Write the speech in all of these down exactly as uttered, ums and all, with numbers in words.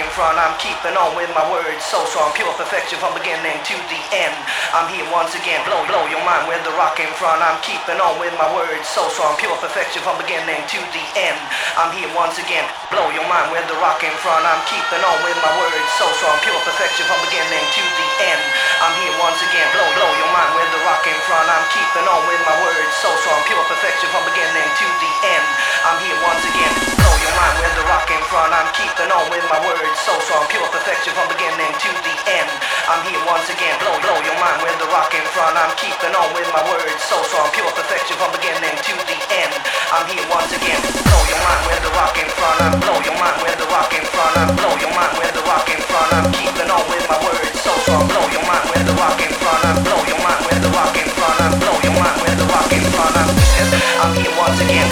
in front. I'm keeping on with my words, so strong, pure perfection from beginning to the end. I'm here once again, blow, blow your mind with the rock in front. I'm keeping on with my words, so strong, pure perfection from beginning to the end. I'm here once again, blow your mind with the rock in front. I'm keeping on with my words, so strong, pure perfection from beginning to the end. I'm here once again, blow, blow your mind with the rock in front. I'm keeping on with my words, so strong, pure perfection from beginning to the end. I'm here once again, blow your mind with the rock in front. I'm keeping on with my words, so strong, pure perfection from beginning to the end. I'm here once again, blow, blow your mind with the rock in front. I'm keeping on with my words, so strong, pure perfection from beginning to the end. I'm here once again, blow your mind with the rock in front. I'm blow your mind with the rock in front. I'm blow your mind with the rock in front. I'm keeping on with my words, so strong, blow your mind with the rock in front. I'm blow your mind with the rock in front. I'm blow your mind with the rock in front. I'm, I'm here once again.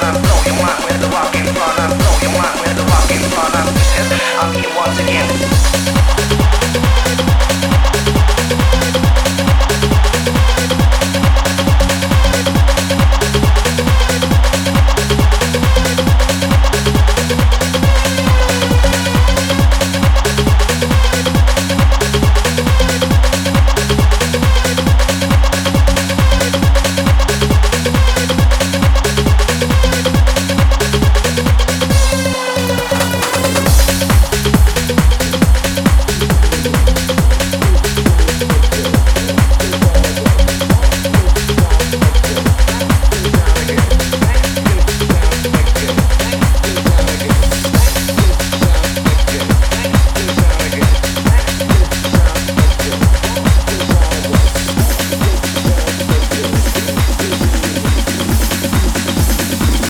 I'm here once again.